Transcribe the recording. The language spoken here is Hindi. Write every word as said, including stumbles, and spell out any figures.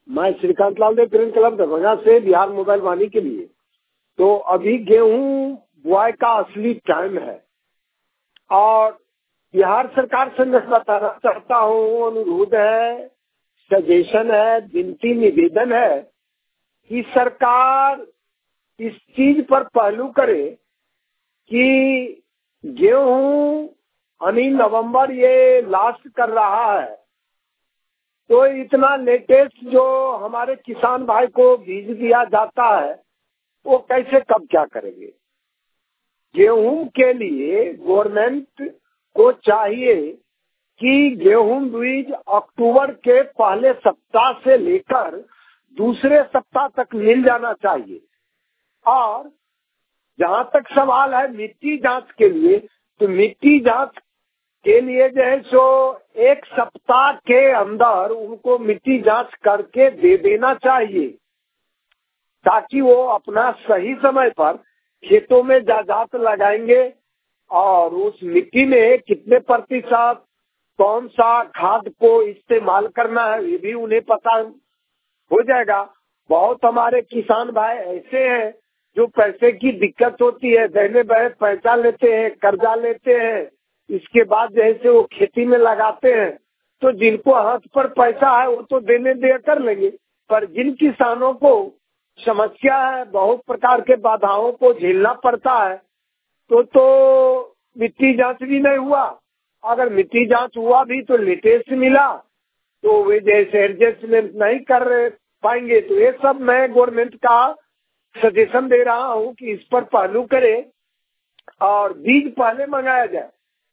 मैं श्रीकांत लाल देव प्रेम क्लब दरभंगा से बिहार मोबाइल वाणी के लिए। तो अभी गेहूं बुआई का असली टाइम है और बिहार सरकार से मैं बताना चाहता हूँ, अनुरोध है, सजेशन है, विनती निवेदन है कि सरकार इस चीज पर पहलू करे कि गेहूं यानी नवंबर ये लास्ट कर रहा है, तो इतना लेटेस्ट जो हमारे किसान भाई को बीज दिया जाता है वो कैसे कब क्या करेंगे। गेहूं के लिए गवर्नमेंट को चाहिए कि गेहूं बीज अक्टूबर के पहले सप्ताह से लेकर दूसरे सप्ताह तक मिल जाना चाहिए। और जहां तक सवाल है मिट्टी जांच के लिए, तो मिट्टी जांच के लिए जो है सो एक सप्ताह के अंदर उनको मिट्टी जांच करके दे देना चाहिए, ताकि वो अपना सही समय पर खेतों में जायदाद लगाएंगे और उस मिट्टी में कितने प्रतिशत कौन सा खाद को इस्तेमाल करना है ये भी उन्हें पता हो जाएगा। बहुत हमारे किसान भाई ऐसे हैं जो पैसे की दिक्कत होती है, बहने बहन पैसा लेते हैं, कर्जा लेते हैं, इसके बाद जैसे वो खेती में लगाते हैं, तो जिनको हाथ पर पैसा है वो तो देने दे कर लेंगे, पर जिन किसानों को समस्या है, बहुत प्रकार के बाधाओं को झेलना पड़ता है, तो तो मिट्टी जांच भी नहीं हुआ। अगर मिट्टी जांच हुआ भी तो लेटेस्ट मिला तो वे जैसे एडजस्टमेंट नहीं कर पाएंगे। तो ये सब मैं गवर्नमेंट का सजेशन दे रहा हूँ कि इस पर पहलू करे और बीज पहले मंगाया जाए।